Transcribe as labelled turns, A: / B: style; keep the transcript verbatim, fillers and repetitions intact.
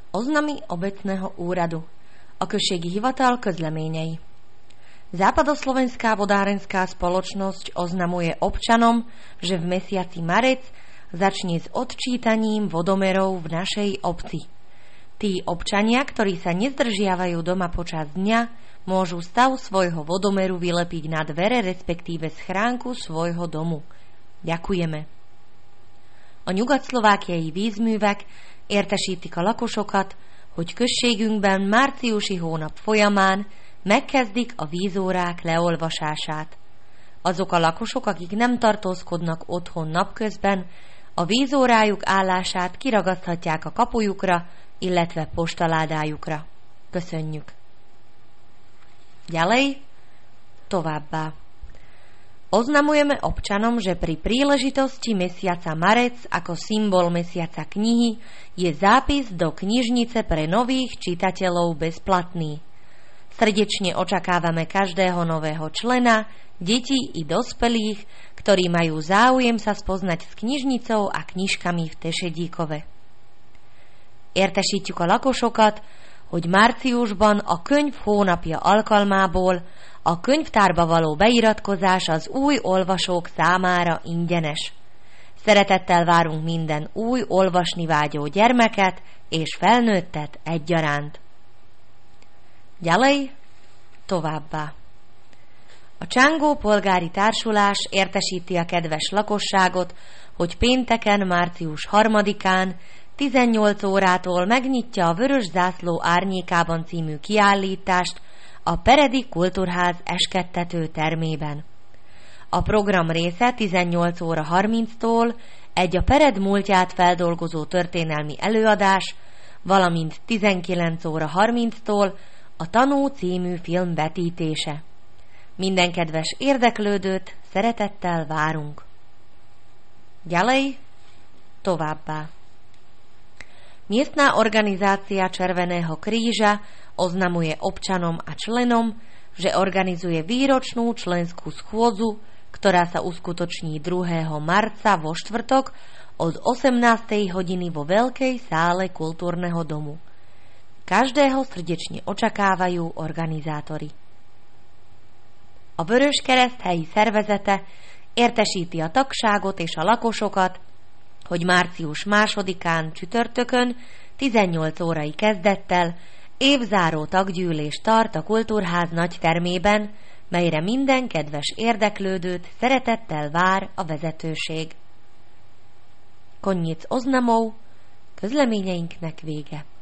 A: Oznamy obecného úradu. A községi hivatal közleményei. Západoslovenská vodárenská spoločnosť oznamuje občanom, že v mesiaci marec začne s odčítaním vodomerov v našej obci. Tí občania, ktorí sa nezdržiavajú doma počas dňa, môžu stav svojho vodomeru vylepiť na dvere, respektíve schránku svojho domu. Ďakujeme. A Nyugat-Szlovákiai vízművek értesítik a lakosokat, hogy községünkben márciusi hónap folyamán megkezdik a vízórák leolvasását. Azok a lakosok, akik nem tartózkodnak otthon napközben, a vízórájuk állását kiragaszthatják a kapujukra, illetve postaládájukra. Köszönjük! Ďalej, továbbá. Oznamujeme občanom, že pri príležitosti mesiaca marec ako symbol mesiaca knihy je zápis do knižnice pre nových čitateľov bezplatný. Srdečne očakávame každého nového člena, detí i dospelých, ktorí majú záujem sa spoznať s knižnicou a knižkami v Tesedíkove. Értesítjük a lakosokat, hogy márciusban a könyv hónapja alkalmából a könyvtárba való beiratkozás az új olvasók számára ingyenes. Szeretettel várunk minden új olvasni vágyó gyermeket és felnőttet egyaránt. Ďalej, továbbá. A Csángó polgári társulás értesíti a kedves lakosságot, hogy pénteken, március harmadikán tizennyolc órától megnyitja a Vörös zászló árnyékában című kiállítást a Peredi Kultúrház eskettető termében. A program része tizennyolc óra harminctól egy a Pered múltját feldolgozó történelmi előadás, valamint tizenkilenc óra harminctól a Tanú című film vetítése. Minden kedves érdeklődőt szeretettel várunk. Ďalej, továbbá. Miestna organizácia Červeného kríža oznamuje občanom a členom, že organizuje výročnú členskú schôdzu, ktorá sa uskutoční druhého marca vo štvrtok od osemnástej hodiny vo veľkej sále kultúrneho domu. Každého srdečne očakávajú organizátori. A Vöröskereszt helyi szervezete értesíti a tagságot és a lakosokat, hogy március másodikán csütörtökön tizennyolc órai kezdettel évzáró taggyűlés tart a Kultúrház nagy termében, melyre minden kedves érdeklődőt szeretettel vár a vezetőség. Konyic oznamov, közleményeinknek vége.